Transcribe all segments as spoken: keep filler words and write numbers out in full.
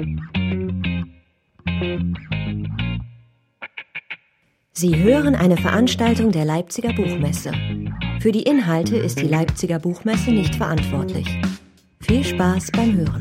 Sie hören eine Veranstaltung der Leipziger Buchmesse. Für die Inhalte ist die Leipziger Buchmesse nicht verantwortlich. Viel Spaß beim Hören.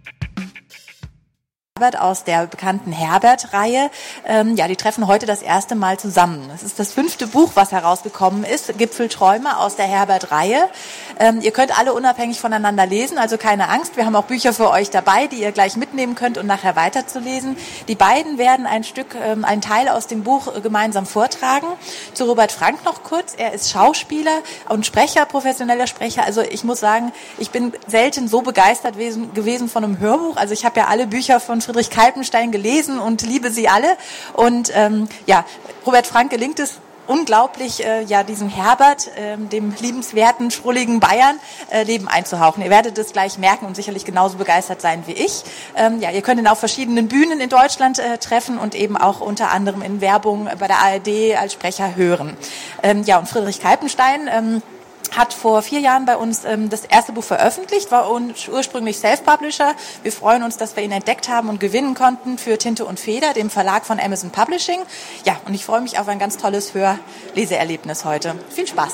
Aus der bekannten Herbert-Reihe. Ähm, ja, die treffen heute das erste Mal zusammen. Das ist das fünfte Buch, was herausgekommen ist, Gipfelträume aus der Herbert-Reihe. Ähm, ihr könnt alle unabhängig voneinander lesen, also keine Angst. Wir haben auch Bücher für euch dabei, die ihr gleich mitnehmen könnt und nachher weiterzulesen. Die beiden werden ein Stück, ähm, einen Teil aus dem Buch äh, gemeinsam vortragen. Zu Robert Frank noch kurz. Er ist Schauspieler und Sprecher, professioneller Sprecher. Also ich muss sagen, ich bin selten so begeistert gewesen, gewesen von einem Hörbuch. Also ich habe ja alle Bücher von Friedrich Kalpenstein gelesen und liebe sie alle. Und ähm, ja, Robert Frank gelingt es unglaublich, äh, ja, diesem Herbert, äh, dem liebenswerten, schrulligen Bayern, äh, Leben einzuhauchen. Ihr werdet es gleich merken und sicherlich genauso begeistert sein wie ich. Ähm, ja, ihr könnt ihn auf verschiedenen Bühnen in Deutschland äh, treffen und eben auch unter anderem in Werbung bei der A R D als Sprecher hören. Ähm, ja, und Friedrich Kalpenstein ähm, hat vor vier Jahren bei uns ähm, das erste Buch veröffentlicht, war ursprünglich Self-Publisher. Wir freuen uns, dass wir ihn entdeckt haben und gewinnen konnten für Tinte und Feder, dem Verlag von Amazon Publishing. Ja, und ich freue mich auf ein ganz tolles Hörleseerlebnis heute. Viel Spaß.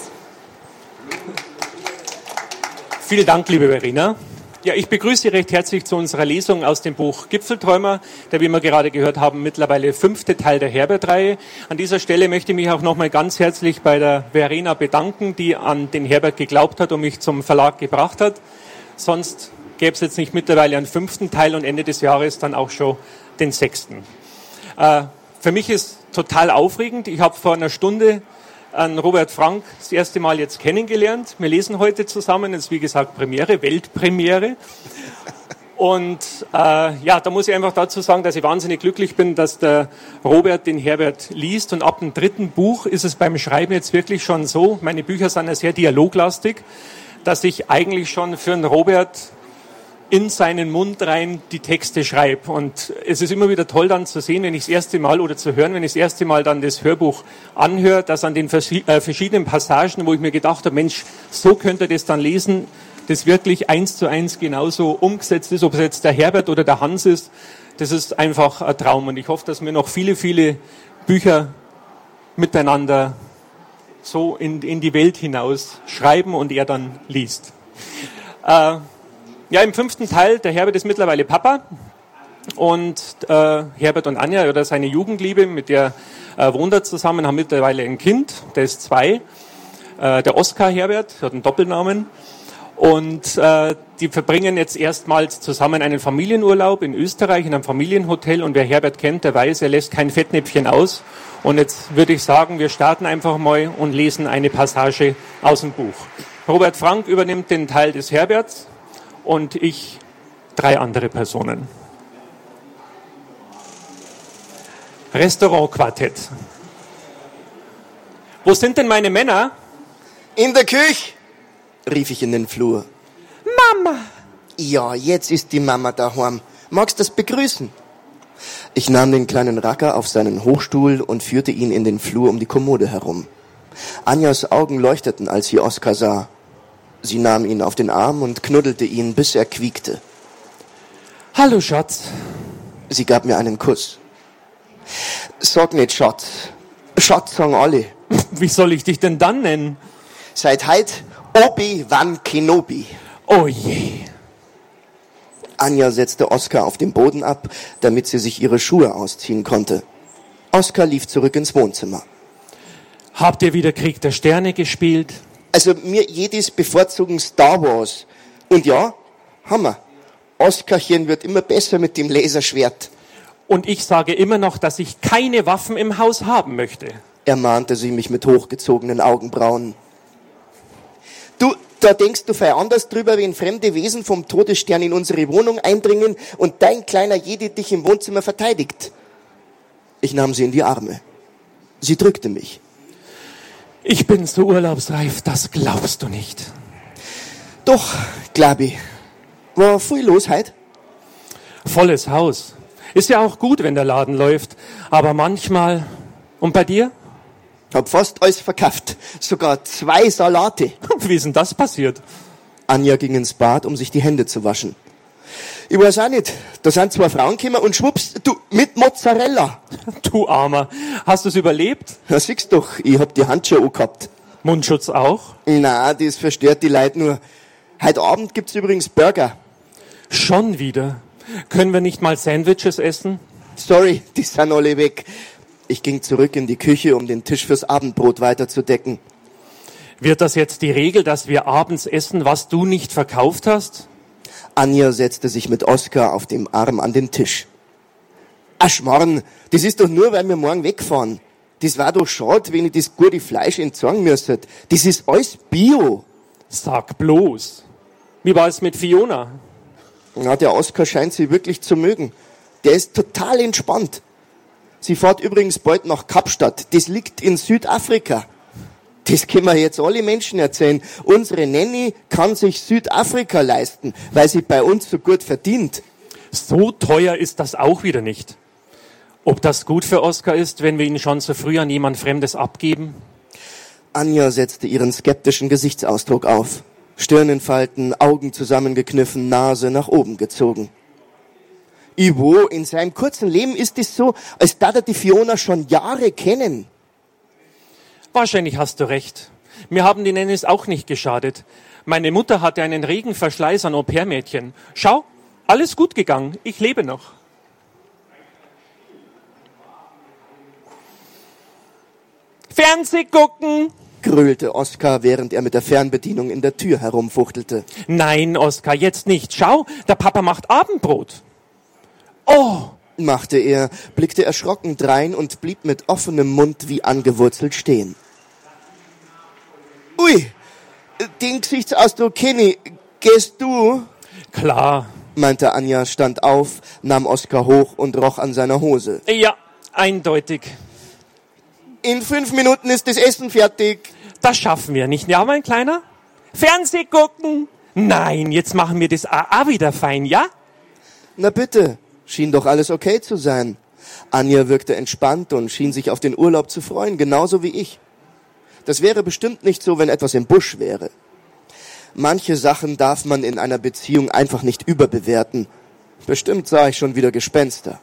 Vielen Dank, liebe Verena. Ja, ich begrüße Sie recht herzlich zu unserer Lesung aus dem Buch Gipfelträumer, der, wie wir gerade gehört haben, mittlerweile fünfte Teil der Herbert-Reihe. An dieser Stelle möchte ich mich auch nochmal ganz herzlich bei der Verena bedanken, die an den Herbert geglaubt hat und mich zum Verlag gebracht hat. Sonst gäbe es jetzt nicht mittlerweile einen fünften Teil und Ende des Jahres dann auch schon den sechsten. Äh, für mich ist total aufregend. Ich habe vor einer Stunde an Robert Frank das erste Mal jetzt kennengelernt. Wir lesen heute zusammen, das ist wie gesagt Premiere, Weltpremiere. Und äh, ja, da muss ich einfach dazu sagen, dass ich wahnsinnig glücklich bin, dass der Robert den Herbert liest. Und ab dem dritten Buch ist es beim Schreiben jetzt wirklich schon so, meine Bücher sind ja sehr dialoglastig, dass ich eigentlich schon für den Robert in seinen Mund rein die Texte schreibe. Und es ist immer wieder toll dann zu sehen, wenn ich das erste Mal oder zu hören, wenn ich das erste Mal dann das Hörbuch anhöre, dass an den verschiedenen Passagen, wo ich mir gedacht habe, Mensch, so könnte das dann lesen, das wirklich eins zu eins genauso umgesetzt ist, ob es jetzt der Herbert oder der Hans ist. Das ist einfach ein Traum. Und ich hoffe, dass wir noch viele, viele Bücher miteinander so in, in die Welt hinaus schreiben und er dann liest. Äh, Ja, im fünften Teil, der Herbert ist mittlerweile Papa und äh, Herbert und Anja oder seine Jugendliebe, mit der äh, wohnt er zusammen, haben mittlerweile ein Kind, der ist zwei, äh, der Oskar Herbert, hat einen Doppelnamen und äh, die verbringen jetzt erstmals zusammen einen Familienurlaub in Österreich in einem Familienhotel und wer Herbert kennt, der weiß, er lässt kein Fettnäpfchen aus und jetzt würde ich sagen, wir starten einfach mal und lesen eine Passage aus dem Buch. Robert Frank übernimmt den Teil des Herberts und ich drei andere Personen. Restaurantquartett. Wo sind denn meine Männer? In der Küche, rief ich in den Flur. Mama! Ja, jetzt ist die Mama daheim. Magst du das begrüßen? Ich nahm den kleinen Racker auf seinen Hochstuhl und führte ihn in den Flur um die Kommode herum. Anjas Augen leuchteten, als sie Oskar sah. Sie nahm ihn auf den Arm und knuddelte ihn, bis er quiekte. Hallo, Schatz. Sie gab mir einen Kuss. Sag nicht Schatz. Schatz sagen alle. Wie soll ich dich denn dann nennen? Seit heut Obi-Wan Kenobi. Oh je. Anja setzte Oskar auf den Boden ab, damit sie sich ihre Schuhe ausziehen konnte. Oskar lief zurück ins Wohnzimmer. Habt ihr wieder Krieg der Sterne gespielt? Also mir jedes bevorzugen Star Wars. Und ja, Hammer. Oskarchen wird immer besser mit dem Laserschwert. Und ich sage immer noch, dass ich keine Waffen im Haus haben möchte. Ermahnte sie mich mit hochgezogenen Augenbrauen. Du, da denkst du fein anders drüber, wenn fremde Wesen vom Todesstern in unsere Wohnung eindringen und dein kleiner Jedi dich im Wohnzimmer verteidigt. Ich nahm sie in die Arme. Sie drückte mich. Ich bin so urlaubsreif, das glaubst du nicht. Doch, glaub ich. War viel los heute? Volles Haus. Ist ja auch gut, wenn der Laden läuft. Aber manchmal... Und bei dir? Hab fast alles verkauft. Sogar zwei Salate. Wie ist denn das passiert? Anja ging ins Bad, um sich die Hände zu waschen. Ich weiß auch nicht. Da sind zwei Frauen gekommen und schwupps, du, mit Mozzarella. Du Armer, hast du's überlebt? Ja, siehst doch, ich hab die Handschuhe angehabt. Mundschutz auch? Na, das verstört die Leute nur. Heute Abend gibt's übrigens Burger. Schon wieder? Können wir nicht mal Sandwiches essen? Sorry, die sind alle weg. Ich ging zurück in die Küche, um den Tisch fürs Abendbrot weiterzudecken. Wird das jetzt die Regel, dass wir abends essen, was du nicht verkauft hast? Anja setzte sich mit Oskar auf dem Arm an den Tisch. Ach Schmarrn, das ist doch nur, weil wir morgen wegfahren. Das war doch schade, wenn ich das gute Fleisch entsorgen müsste. Das ist alles Bio. Sag bloß. Wie war es mit Fiona? Ja, der Oskar scheint sie wirklich zu mögen. Der ist total entspannt. Sie fährt übrigens bald nach Kapstadt. Das liegt in Südafrika. Das können wir jetzt alle Menschen erzählen. Unsere Nanny kann sich Südafrika leisten, weil sie bei uns so gut verdient. So teuer ist das auch wieder nicht. Ob das gut für Oskar ist, wenn wir ihn schon so früh an jemand Fremdes abgeben? Anja setzte ihren skeptischen Gesichtsausdruck auf. Stirn in Falten, Augen zusammengekniffen, Nase nach oben gezogen. Ivo, in seinem kurzen Leben ist es so, als da er die Fiona schon Jahre kennen. Wahrscheinlich hast du recht. Mir haben die Nannies auch nicht geschadet. Meine Mutter hatte einen regen Verschleiß an Au-pair-Mädchen. Schau, alles gut gegangen. Ich lebe noch. Fernseh gucken! Gröhlte Oskar, während er mit der Fernbedienung in der Tür herumfuchtelte. Nein, Oskar, jetzt nicht. Schau, der Papa macht Abendbrot. Oh! Machte er, blickte erschrocken drein und blieb mit offenem Mund wie angewurzelt stehen. Ui, den Gesichtsausdruck kenne ich. Gehst du? Klar, meinte Anja, stand auf, nahm Oskar hoch und roch an seiner Hose. Ja, eindeutig. In fünf Minuten ist das Essen fertig. Das schaffen wir nicht, ja, mein Kleiner? Fernseh gucken? Nein, jetzt machen wir das auch wieder fein, ja? Na bitte, schien doch alles okay zu sein. Anja wirkte entspannt und schien sich auf den Urlaub zu freuen, genauso wie ich. Das wäre bestimmt nicht so, wenn etwas im Busch wäre. Manche Sachen darf man in einer Beziehung einfach nicht überbewerten. Bestimmt sah ich schon wieder Gespenster.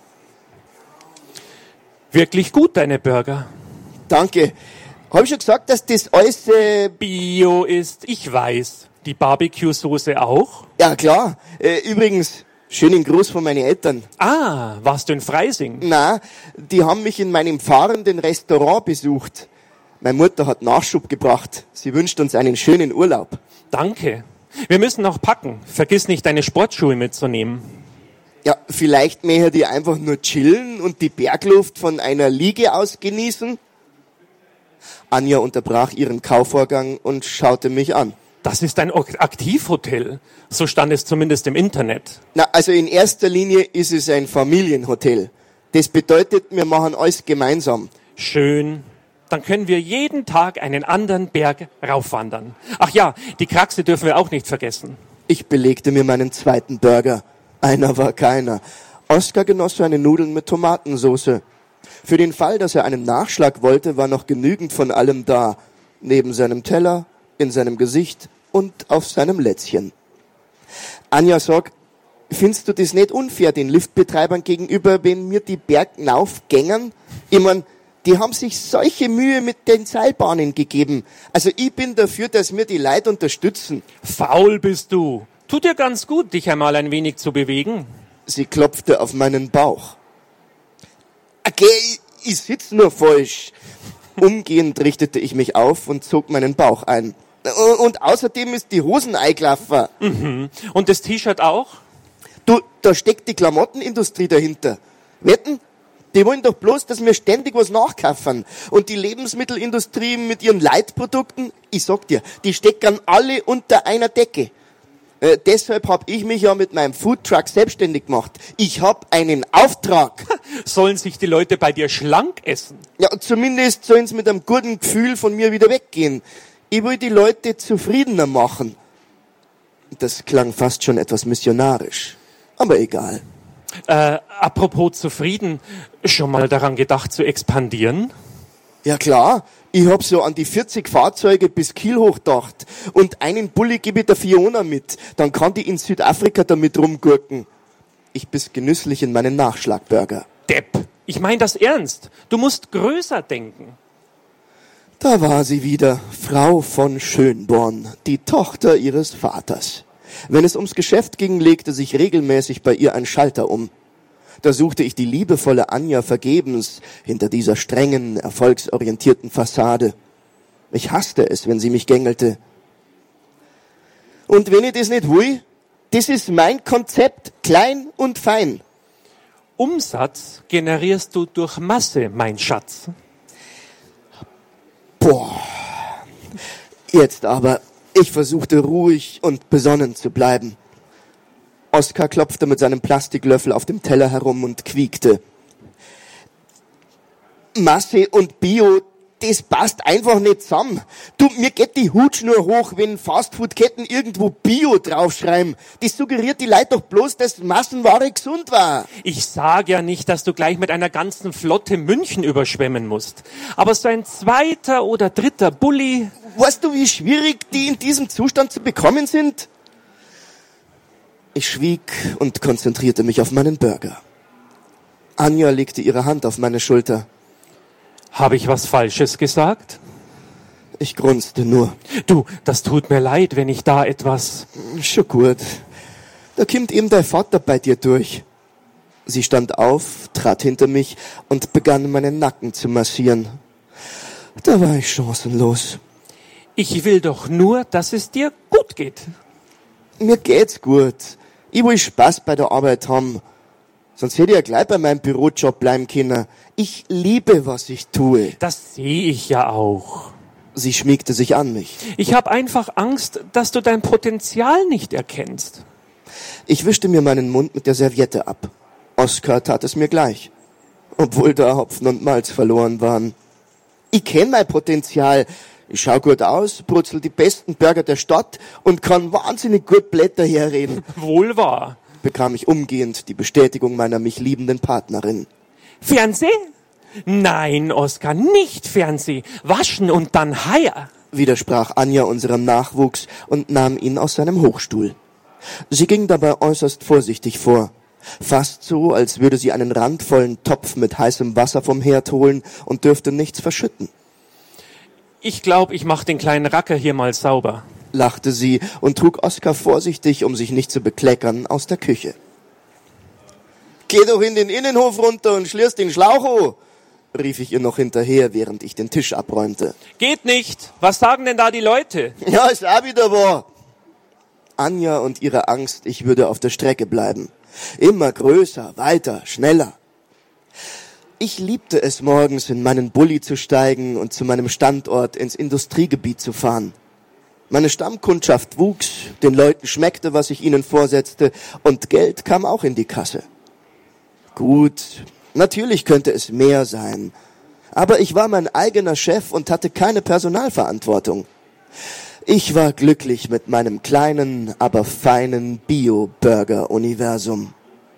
Wirklich gut, deine Burger. Danke. Habe ich schon gesagt, dass das alles... Äh Bio ist, ich weiß. Die Barbecue-Soße auch? Ja, klar. Äh, übrigens, schönen Gruß von meinen Eltern. Ah, warst du in Freising? Na, die haben mich in meinem fahrenden Restaurant besucht. Meine Mutter hat Nachschub gebracht. Sie wünscht uns einen schönen Urlaub. Danke. Wir müssen noch packen. Vergiss nicht, deine Sportschuhe mitzunehmen. Ja, vielleicht mehr die einfach nur chillen und die Bergluft von einer Liege aus genießen? Anja unterbrach ihren Kaufvorgang und schaute mich an. Das ist ein Aktivhotel. So stand es zumindest im Internet. Na, also in erster Linie ist es ein Familienhotel. Das bedeutet, wir machen alles gemeinsam. Schön. Dann können wir jeden Tag einen anderen Berg raufwandern. Ach ja, die Kraxe dürfen wir auch nicht vergessen. Ich belegte mir meinen zweiten Burger. Einer war keiner. Oskar genoss seine Nudeln mit Tomatensauce. Für den Fall, dass er einen Nachschlag wollte, war noch genügend von allem da. Neben seinem Teller, in seinem Gesicht und auf seinem Lätzchen. Anja sagt, findest du das nicht unfair den Liftbetreibern gegenüber, wenn mir die Bergnauf gängern? Ich mein, die haben sich solche Mühe mit den Seilbahnen gegeben. Also ich bin dafür, dass wir die Leute unterstützen. Faul bist du. Tut dir ganz gut, dich einmal ein wenig zu bewegen. Sie klopfte auf meinen Bauch. Okay, ich, ich sitz nur falsch. Umgehend richtete ich mich auf und zog meinen Bauch ein. Und außerdem ist die Hosen eingelaufen. Mhm. Und das T-Shirt auch? Du, da steckt die Klamottenindustrie dahinter. Wetten? Die wollen doch bloß, dass wir ständig was nachkaufen. Und die Lebensmittelindustrie mit ihren Leitprodukten, ich sag dir, die stecken alle unter einer Decke. Äh, deshalb habe ich mich ja mit meinem Foodtruck selbstständig gemacht. Ich habe einen Auftrag. Sollen sich die Leute bei dir schlank essen? Ja, zumindest sollen sie mit einem guten Gefühl von mir wieder weggehen. Ich will die Leute zufriedener machen. Das klang fast schon etwas missionarisch. Aber egal. Äh, apropos zufrieden, schon mal daran gedacht zu expandieren? Ja klar, ich hab so an die vierzig Fahrzeuge bis Kiel hochgedacht. Und einen Bulli gebe ich der Fiona mit. Dann kann die in Südafrika damit rumgurken. Ich biss genüsslich in meinen Nachschlagburger. Depp, ich mein das ernst. Du musst größer denken. Da war sie wieder, Frau von Schönborn, die Tochter ihres Vaters. Wenn es ums Geschäft ging, legte sich regelmäßig bei ihr ein Schalter um. Da suchte ich die liebevolle Anja vergebens hinter dieser strengen, erfolgsorientierten Fassade. Ich hasste es, wenn sie mich gängelte. Und wenn ich das nicht will, das ist mein Konzept, klein und fein. Umsatz generierst du durch Masse, mein Schatz. Boah. Jetzt aber, ich versuchte ruhig und besonnen zu bleiben. Oskar klopfte mit seinem Plastiklöffel auf dem Teller herum und quiekte. Masse und Bio, das passt einfach nicht zusammen. Du, mir geht die Hutsch nur hoch, wenn Fastfood-Ketten irgendwo Bio draufschreiben. Das suggeriert die Leute doch bloß, dass Massenware gesund war. Ich sag ja nicht, dass du gleich mit einer ganzen Flotte München überschwemmen musst. Aber so ein zweiter oder dritter Bulli... Weißt du, wie schwierig die in diesem Zustand zu bekommen sind? Ich schwieg und konzentrierte mich auf meinen Burger. Anja legte ihre Hand auf meine Schulter. Habe ich was Falsches gesagt? Ich grunzte nur. Du, das tut mir leid, wenn ich da etwas... Schon gut. Da kommt eben dein Vater bei dir durch. Sie stand auf, trat hinter mich und begann meinen Nacken zu massieren. Da war ich chancenlos. Ich will doch nur, dass es dir gut geht. Mir geht's gut. Ich will Spaß bei der Arbeit haben. Sonst hätte ich ja gleich bei meinem Bürojob bleiben können. Ich liebe, was ich tue. Das sehe ich ja auch. Sie schmiegte sich an mich. Ich habe einfach Angst, dass du dein Potenzial nicht erkennst. Ich wischte mir meinen Mund mit der Serviette ab. Oskar tat es mir gleich. Obwohl da Hopfen und Malz verloren waren. Ich kenn mein Potenzial. Ich schau gut aus, brutzel die besten Burger der Stadt und kann wahnsinnig gut Blätter herreden. Wohl wahr. Bekam ich umgehend die Bestätigung meiner mich liebenden Partnerin. Fernseh? Nein, Oskar, nicht Fernseh. Waschen und dann Heier. Widersprach Anja unserem Nachwuchs und nahm ihn aus seinem Hochstuhl. Sie ging dabei äußerst vorsichtig vor. Fast so, als würde sie einen randvollen Topf mit heißem Wasser vom Herd holen und dürfte nichts verschütten. Ich glaube, ich mach den kleinen Racker hier mal sauber, lachte sie und trug Oskar vorsichtig, um sich nicht zu bekleckern, aus der Küche. Geh doch in den Innenhof runter und schlierst den Schlauch an, rief ich ihr noch hinterher, während ich den Tisch abräumte. Geht nicht. Was sagen denn da die Leute? Ja, ist auch wieder wahr. Anja und ihre Angst, ich würde auf der Strecke bleiben. Immer größer, weiter, schneller. Ich liebte es, morgens in meinen Bulli zu steigen und zu meinem Standort ins Industriegebiet zu fahren. Meine Stammkundschaft wuchs, den Leuten schmeckte, was ich ihnen vorsetzte, und Geld kam auch in die Kasse. Gut, natürlich könnte es mehr sein, aber ich war mein eigener Chef und hatte keine Personalverantwortung. Ich war glücklich mit meinem kleinen, aber feinen Bio-Burger-Universum.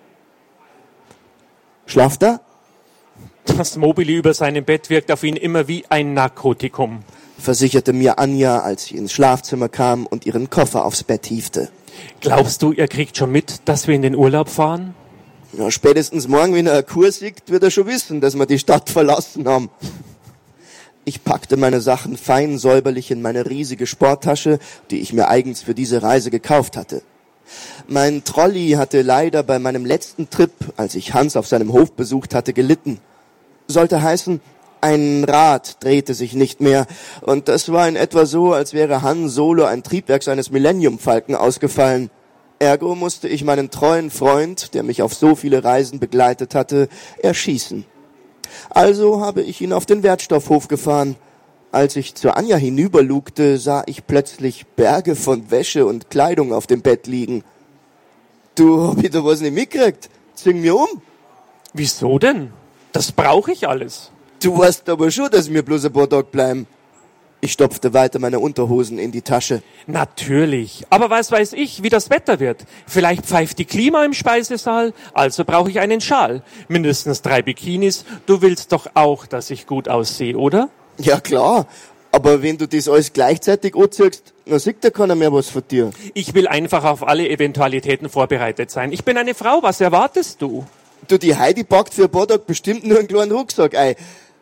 Schlaft da? Das Mobili über seinem Bett wirkt auf ihn immer wie ein Narkotikum, versicherte mir Anja, als sie ins Schlafzimmer kam und ihren Koffer aufs Bett hiefte. Glaubst du, er kriegt schon mit, dass wir in den Urlaub fahren? Ja, spätestens morgen, wenn er eine Kur sieht, wird er schon wissen, dass wir die Stadt verlassen haben. Ich packte meine Sachen fein säuberlich in meine riesige Sporttasche, die ich mir eigens für diese Reise gekauft hatte. Mein Trolley hatte leider bei meinem letzten Trip, als ich Hans auf seinem Hof besucht hatte, gelitten. Sollte heißen, ein Rad drehte sich nicht mehr, und das war in etwa so, als wäre Han Solo ein Triebwerk seines Millennium-Falken ausgefallen. Ergo musste ich meinen treuen Freund, der mich auf so viele Reisen begleitet hatte, erschießen. Also habe ich ihn auf den Wertstoffhof gefahren. Als ich zu Anja hinüberlugte, sah ich plötzlich Berge von Wäsche und Kleidung auf dem Bett liegen. Du, hab ich da was nicht mitgekriegt? Zing mir um. Wieso denn? Das brauche ich alles. Du weißt aber schon, dass wir bloß ein paar Tage bleiben. Ich stopfte weiter meine Unterhosen in die Tasche. Natürlich. Aber was weiß ich, wie das Wetter wird? Vielleicht pfeift die Klima im Speisesaal, also brauche ich einen Schal. Mindestens drei Bikinis. Du willst doch auch, dass ich gut aussehe, oder? Ja klar, aber wenn du das alles gleichzeitig anziehst, dann sieht ja keiner mehr was von dir. Ich will einfach auf alle Eventualitäten vorbereitet sein. Ich bin eine Frau, was erwartest du? Du, die Heidi packt für ein paar Tage bestimmt nur einen kleinen Rucksack ein.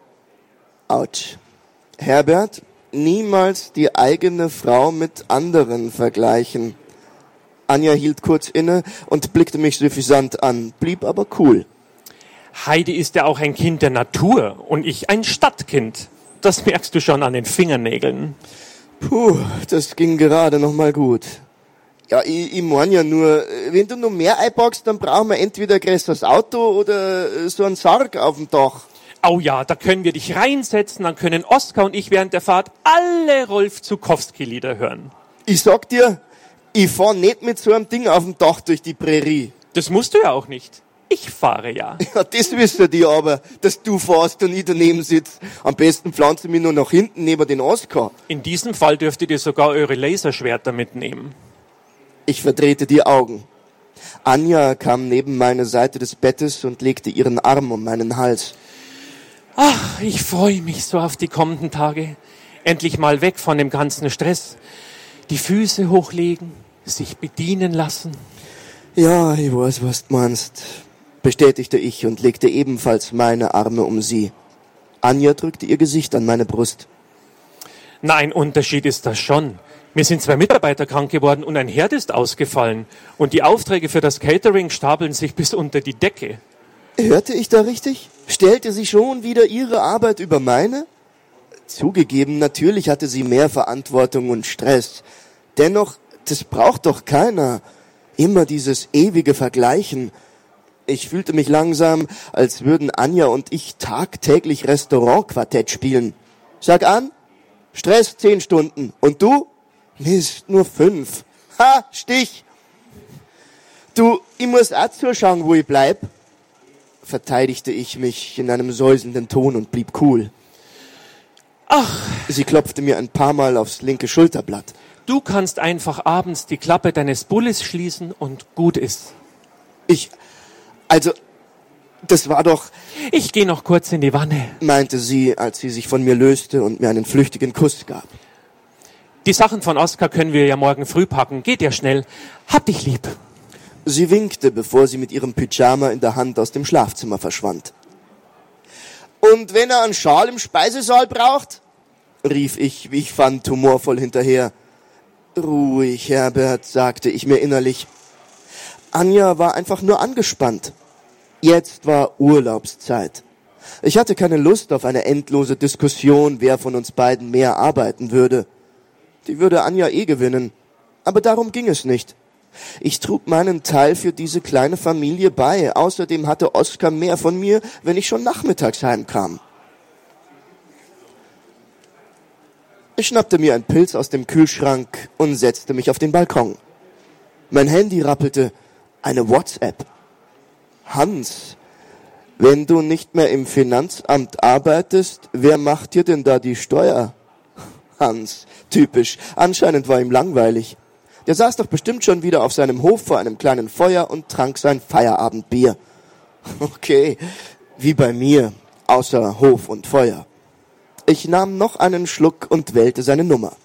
Autsch. Herbert, niemals die eigene Frau mit anderen vergleichen. Anja hielt kurz inne und blickte mich suffisant an, blieb aber cool. Heidi ist ja auch ein Kind der Natur und ich ein Stadtkind. Das merkst du schon an den Fingernägeln. Puh, das ging gerade noch mal gut. Ja, ich, ich mein ja nur, wenn du noch mehr einpackst, dann brauchen wir entweder ein größeres Auto oder so einen Sarg auf dem Dach. Oh ja, da können wir dich reinsetzen, dann können Oskar und ich während der Fahrt alle Rolf Zukowski-Lieder hören. Ich sag dir, ich fahr nicht mit so einem Ding auf dem Dach durch die Prärie. Das musst du ja auch nicht. Ich fahre ja. Ja, das wissen die aber, dass du fährst und ich daneben sitze. Am besten pflanze mich nur nach hinten neben den Oskar. In diesem Fall dürftet ihr sogar eure Laserschwerter mitnehmen. Ich verdrehte die Augen. Anja kam neben meine Seite des Bettes und legte ihren Arm um meinen Hals. Ach, ich freue mich so auf die kommenden Tage. Endlich mal weg von dem ganzen Stress. Die Füße hochlegen, sich bedienen lassen. Ja, ich weiß, was du meinst, bestätigte ich und legte ebenfalls meine Arme um sie. Anja drückte ihr Gesicht an meine Brust. Na, ein Unterschied ist das schon. Mir sind zwei Mitarbeiter krank geworden und ein Herd ist ausgefallen. Und die Aufträge für das Catering stapeln sich bis unter die Decke. Hörte ich da richtig? Stellte sie schon wieder ihre Arbeit über meine? Zugegeben, natürlich hatte sie mehr Verantwortung und Stress. Dennoch, das braucht doch keiner. Immer dieses ewige Vergleichen. Ich fühlte mich langsam, als würden Anja und ich tagtäglich Restaurantquartett spielen. Sag an, Stress zehn Stunden. Und du? Mist, nur fünf. Ha, Stich. Du, ich muss auch zuschauen, wo ich bleib. Verteidigte ich mich in einem säusenden Ton und blieb cool. Ach, sie klopfte mir ein paar Mal aufs linke Schulterblatt. Du kannst einfach abends die Klappe deines Bullis schließen und gut ist. Ich, also, das war doch... Ich gehe noch kurz in die Wanne, meinte sie, als sie sich von mir löste und mir einen flüchtigen Kuss gab. Die Sachen von Oskar können wir ja morgen früh packen. Geht ja schnell. Hab dich lieb. Sie winkte, bevor sie mit ihrem Pyjama in der Hand aus dem Schlafzimmer verschwand. Und wenn er einen Schal im Speisesaal braucht? Rief ich, wie ich fand, humorvoll hinterher. Ruhig, Herbert, sagte ich mir innerlich. Anja war einfach nur angespannt. Jetzt war Urlaubszeit. Ich hatte keine Lust auf eine endlose Diskussion, wer von uns beiden mehr arbeiten würde. Die würde Anja eh gewinnen. Aber darum ging es nicht. Ich trug meinen Teil für diese kleine Familie bei. Außerdem hatte Oskar mehr von mir, wenn ich schon nachmittags heimkam. Ich schnappte mir einen Pilz aus dem Kühlschrank und setzte mich auf den Balkon. Mein Handy rappelte. Eine WhatsApp. Hans, wenn du nicht mehr im Finanzamt arbeitest, wer macht dir denn da die Steuer? Hans, typisch. Anscheinend war ihm langweilig. Der saß doch bestimmt schon wieder auf seinem Hof vor einem kleinen Feuer und trank sein Feierabendbier. Okay, wie bei mir, außer Hof und Feuer. Ich nahm noch einen Schluck und wählte seine Nummer.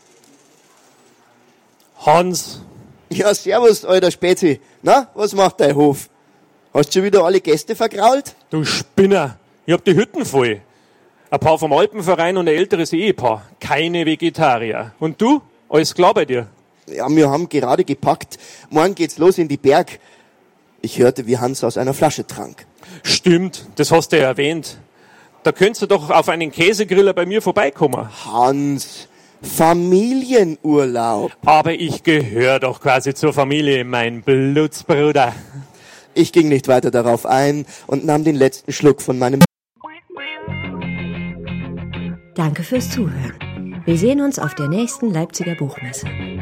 Hans. Ja, servus, alter Spezi. Na, was macht dein Hof? Hast du schon wieder alle Gäste vergrault? Du Spinner, ich hab die Hütten voll. Ein paar vom Alpenverein und ein älteres Ehepaar. Keine Vegetarier. Und du? Alles klar bei dir? Ja, wir haben gerade gepackt. Morgen geht's los in die Berg. Ich hörte, wie Hans aus einer Flasche trank. Stimmt, das hast du ja erwähnt. Da könntest du doch auf einen Käsegriller bei mir vorbeikommen. Hans, Familienurlaub. Aber ich gehöre doch quasi zur Familie, mein Blutsbruder. Ich ging nicht weiter darauf ein und nahm den letzten Schluck von meinem... Danke fürs Zuhören. Wir sehen uns auf der nächsten Leipziger Buchmesse.